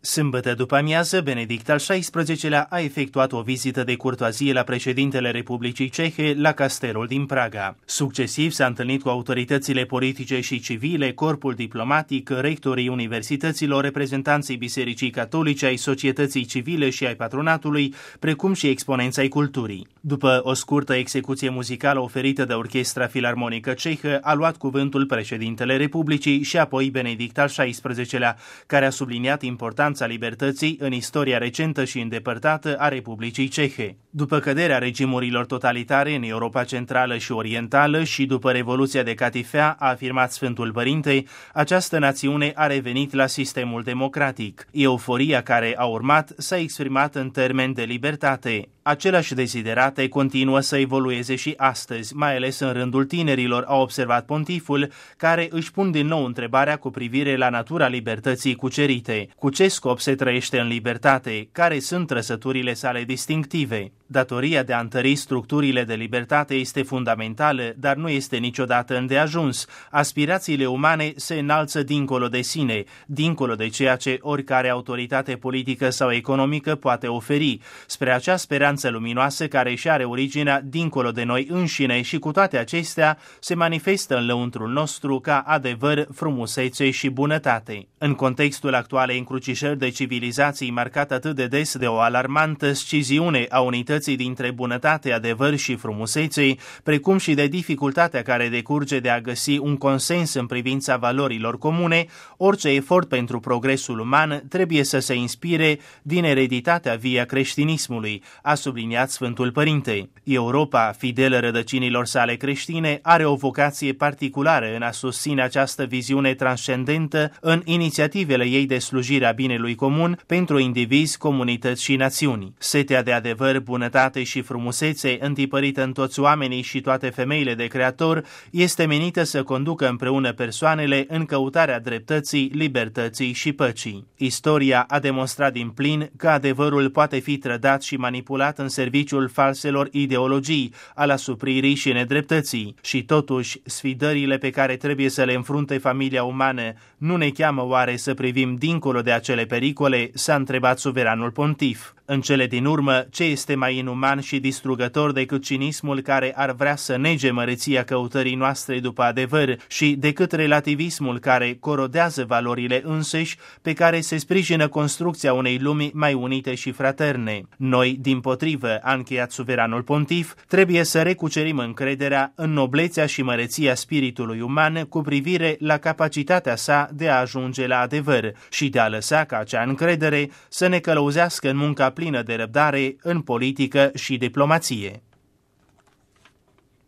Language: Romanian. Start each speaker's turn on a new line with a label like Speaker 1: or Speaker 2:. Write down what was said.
Speaker 1: Sâmbătă după amiază, Benedict al XVI-lea a efectuat o vizită de curtoazie la președintele Republicii Cehe la castelul din Praga. Succesiv s-a întâlnit cu autoritățile politice și civile, corpul diplomatic, rectorii universităților, reprezentanții Bisericii Catolice, ai societății civile și ai patronatului, precum și exponenți ai culturii. După o scurtă execuție muzicală oferită de Orchestra Filarmonică Cehă, a luat cuvântul președintele Republicii și apoi Benedict al XVI-lea, care a subliniat importanța libertății în istoria recentă și îndepărtată a Republicii Cehe. După căderea regimurilor totalitare în Europa Centrală și Orientală și după Revoluția de Catifea, a afirmat Sfântul Părinte, această națiune a revenit la sistemul democratic. Euforia care a urmat s-a exprimat în termeni de libertate. Aceleași deziderate continuă să evolueze și astăzi, mai ales în rândul tinerilor, a observat pontiful, care își pun din nou întrebarea cu privire la natura libertății cucerite. Cu ce scop se trăiește în libertate? Care sunt trăsăturile sale distinctive? Datoria de a întări structurile de libertate este fundamentală, dar nu este niciodată îndeajuns. Aspirațiile umane se înalță dincolo de sine, dincolo de ceea ce oricare autoritate politică sau economică poate oferi, spre acea speranță luminoasă care își are originea dincolo de noi înșine și cu toate acestea se manifestă în lăuntrul nostru ca adevăr, frumusețe și bunătate. În contextul actualei încrucișări de civilizații marcat atât de des de o alarmantă sciziune a unității dintre bunătate, adevăr și frumusețe, precum și de dificultatea care decurge de a găsi un consens în privința valorilor comune, orice efort pentru progresul uman trebuie să se inspire din ereditatea vie a creștinismului, a subliniat Sfântul Părinte. Europa, fidelă rădăcinilor sale creștine, are o vocație particulară în a susține această viziune transcendentă în inițiativele ei de slujire a binelui comun pentru indivizi, comunități și națiuni. Setea de adevăr, bunătate și frumusețe, întipărită în toți oamenii și toate femeile de creator, este menită să conducă împreună persoanele în căutarea dreptății, libertății și păcii. Istoria a demonstrat din plin că adevărul poate fi trădat și manipulat în serviciul falselor ideologii, al asupririi și nedreptății. Și totuși, sfidările pe care trebuie să le înfrunte familia umană nu ne cheamă oare să privim dincolo de acele pericole, s-a întrebat suveranul pontif. În cele din urmă, ce este mai inuman și distrugător decât cinismul care ar vrea să nege măreția căutării noastre după adevăr și decât relativismul care corodează valorile înseși pe care se sprijină construcția unei lumi mai unite și fraterne. Noi, dimpotrivă, a încheiat suveranul pontif, trebuie să recucerim încrederea în noblețea și măreția spiritului uman cu privire la capacitatea sa de a ajunge la adevăr și de a lăsa ca acea încredere să ne călăuzească în munca plină de răbdare în politică și diplomație.